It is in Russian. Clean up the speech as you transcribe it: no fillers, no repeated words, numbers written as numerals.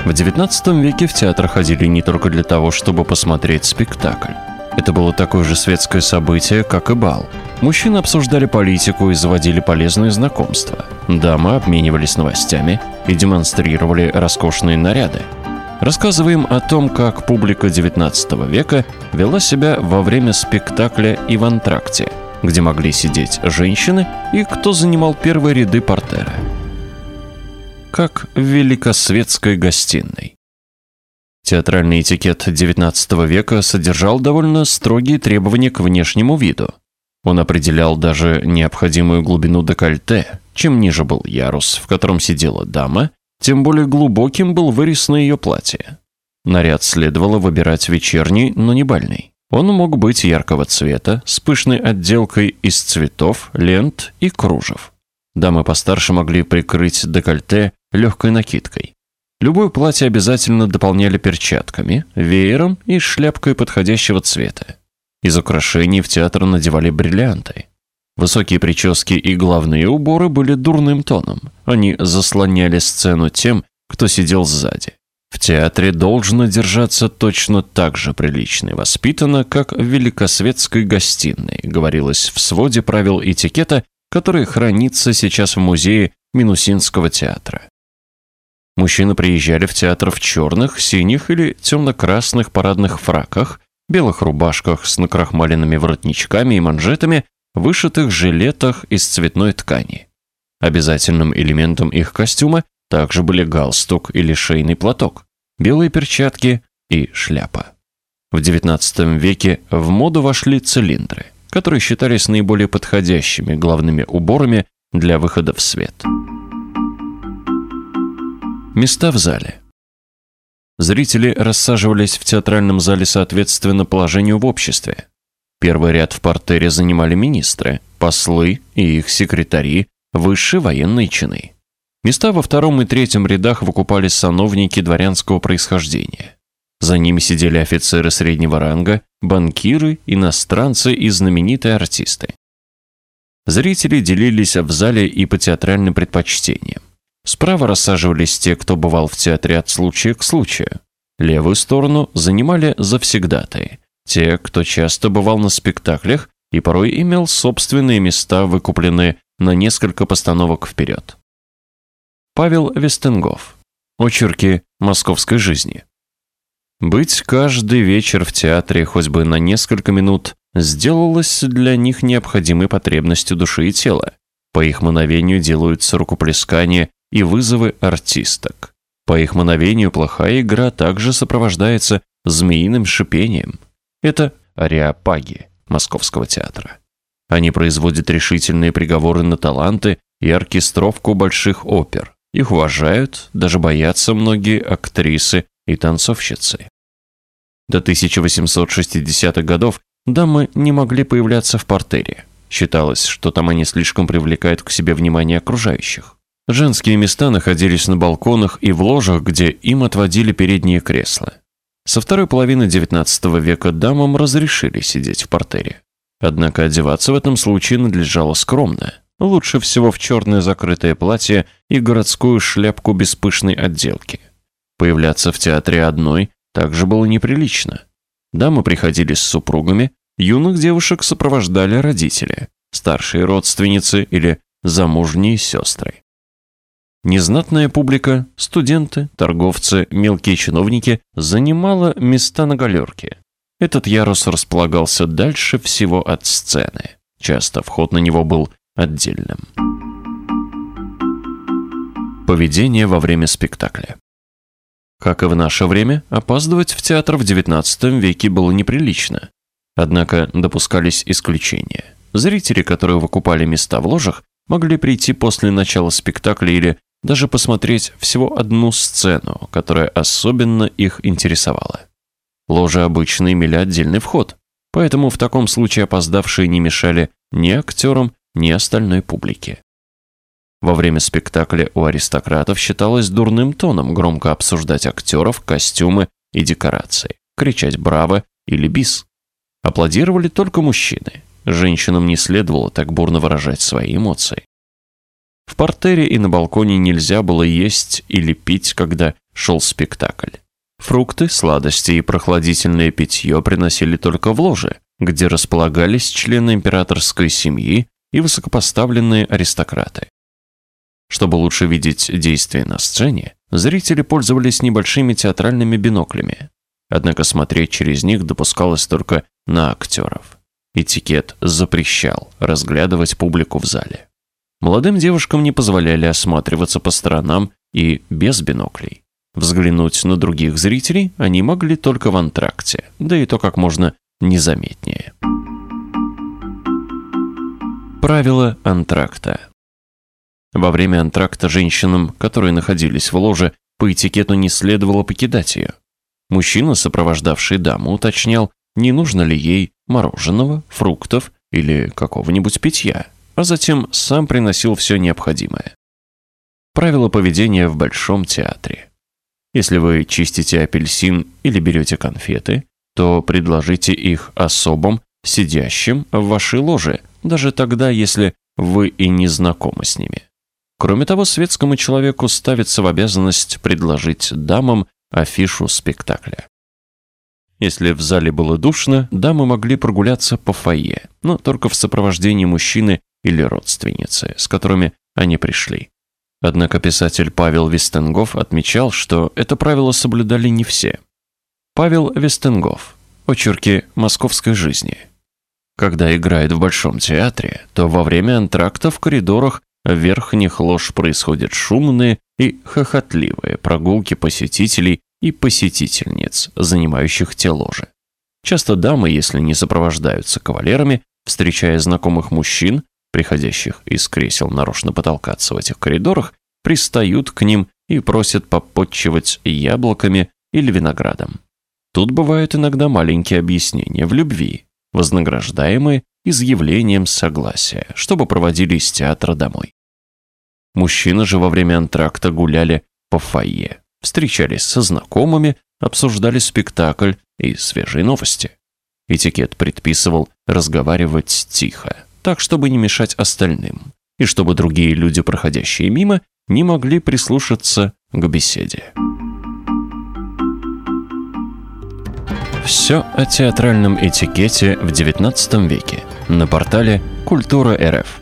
В XIX веке в театр ходили не только для того, чтобы посмотреть спектакль. Это было такое же светское событие, как и бал. Мужчины обсуждали политику и заводили полезные знакомства. Дамы обменивались новостями и демонстрировали роскошные наряды. Рассказываем о том, как публика XIX века вела себя во время спектакля и в антракте, где могли сидеть женщины и кто занимал первые ряды партера. Как в великосветской гостиной. Театральный этикет XIX века содержал довольно строгие требования к внешнему виду. Он определял даже необходимую глубину декольте. Чем ниже был ярус, в котором сидела дама, тем более глубоким был вырез на ее платье. Наряд следовало выбирать вечерний, но не бальный. Он мог быть яркого цвета, с пышной отделкой из цветов, лент и кружев. Дамы постарше могли прикрыть декольте легкой накидкой. Любое платье обязательно дополняли перчатками, веером и шляпкой подходящего цвета. Из украшений в театр надевали бриллианты. Высокие прически и головные уборы были дурным тоном. Они заслоняли сцену тем, кто сидел сзади. В театре должно держаться точно так же прилично и воспитанно, как в великосветской гостиной, говорилось в своде правил этикета, который хранится сейчас в музее Минусинского театра. Мужчины приезжали в театр в черных, синих или темно-красных парадных фраках, белых рубашках с накрахмаленными воротничками и манжетами, вышитых жилетах из цветной ткани. Обязательным элементом их костюма также были галстук или шейный платок, белые перчатки и шляпа. В XIX веке в моду вошли цилиндры, которые считались наиболее подходящими главными уборами для выхода в свет. Места в зале. Зрители рассаживались в театральном зале соответственно положению в обществе. Первый ряд в партере занимали министры, послы и их секретари, высшие военные чины. Места во втором и третьем рядах выкупали сановники дворянского происхождения. За ними сидели офицеры среднего ранга, банкиры, иностранцы и знаменитые артисты. Зрители делились в зале и по театральным предпочтениям. Справа рассаживались те, кто бывал в театре от случая к случаю. Левую сторону занимали завсегдатаи, те, кто часто бывал на спектаклях и порой имел собственные места, выкупленные на несколько постановок вперед. Павел Вестенгоф. Очерки московской жизни. Быть каждый вечер в театре хоть бы на несколько минут сделалось для них необходимой потребностью души и тела. По их мановению делаются рукоплескания и вызовы артисток. По их мановению плохая игра также сопровождается змеиным шипением. Это ареопаги Московского театра. Они производят решительные приговоры на таланты и оркестровку больших опер. Их уважают, даже боятся многие актрисы и танцовщицы. До 1860-х годов дамы не могли появляться в партере. Считалось, что там они слишком привлекают к себе внимание окружающих. Женские места находились на балконах и в ложах, где им отводили передние кресла. Со второй половины XIX века дамам разрешили сидеть в партере. Однако одеваться в этом случае надлежало скромно. Лучше всего в черное закрытое платье и городскую шляпку без пышной отделки. Появляться в театре одной также было неприлично. Дамы приходили с супругами, юных девушек сопровождали родители, старшие родственницы или замужние сестры. Незнатная публика, студенты, торговцы, мелкие чиновники занимала места на галерке. Этот ярус располагался дальше всего от сцены. Часто вход на него был отдельным. Поведение во время спектакля. Как и в наше время, опаздывать в театр в XIX веке было неприлично. Однако допускались исключения. Зрители, которые выкупали места в ложах, могли прийти после начала спектакля или даже посмотреть всего одну сцену, которая особенно их интересовала. Ложи обычно имели отдельный вход, поэтому в таком случае опоздавшие не мешали ни актерам, ни остальной публике. Во время спектакля у аристократов считалось дурным тоном громко обсуждать актеров, костюмы и декорации, кричать «браво» или «бис». Аплодировали только мужчины. Женщинам не следовало так бурно выражать свои эмоции. В партере и на балконе нельзя было есть или пить, когда шел спектакль. Фрукты, сладости и прохладительное питье приносили только в ложе, где располагались члены императорской семьи и высокопоставленные аристократы. Чтобы лучше видеть действия на сцене, зрители пользовались небольшими театральными биноклями. Однако смотреть через них допускалось только на актеров. Этикет запрещал разглядывать публику в зале. Молодым девушкам не позволяли осматриваться по сторонам и без биноклей. Взглянуть на других зрителей они могли только в антракте, да и то как можно незаметнее. Правила антракта. Во время антракта женщинам, которые находились в ложе, по этикету не следовало покидать ее. Мужчина, сопровождавший даму, уточнял, не нужно ли ей мороженого, фруктов или какого-нибудь питья, а затем сам приносил все необходимое. Правила поведения в Большом театре. Если вы чистите апельсин или берете конфеты, то предложите их особам, сидящим в вашей ложе, даже тогда, если вы и не знакомы с ними. Кроме того, светскому человеку ставится в обязанность предложить дамам афишу спектакля. Если в зале было душно, дамы могли прогуляться по фойе, но только в сопровождении мужчины или родственницы, с которыми они пришли. Однако писатель Павел Вестенгоф отмечал, что это правило соблюдали не все. Павел Вестенгоф. Очерки московской жизни. Когда играет в Большом театре, то во время антракта в коридорах верхних лож происходят шумные и хохотливые прогулки посетителей и посетительниц, занимающих те ложи. Часто дамы, если не сопровождаются кавалерами, встречая знакомых мужчин, приходящих из кресел нарочно потолкаться в этих коридорах, пристают к ним и просят попотчевать яблоками или виноградом. Тут бывают иногда маленькие объяснения в любви, вознаграждаемые изъявлением согласия, чтобы проводили из театра домой. Мужчины же во время антракта гуляли по фойе, встречались со знакомыми, обсуждали спектакль и свежие новости. Этикет предписывал разговаривать тихо, так, чтобы не мешать остальным, и чтобы другие люди, проходящие мимо, не могли прислушаться к беседе. Все о театральном этикете в XIX веке на портале Культура.рф.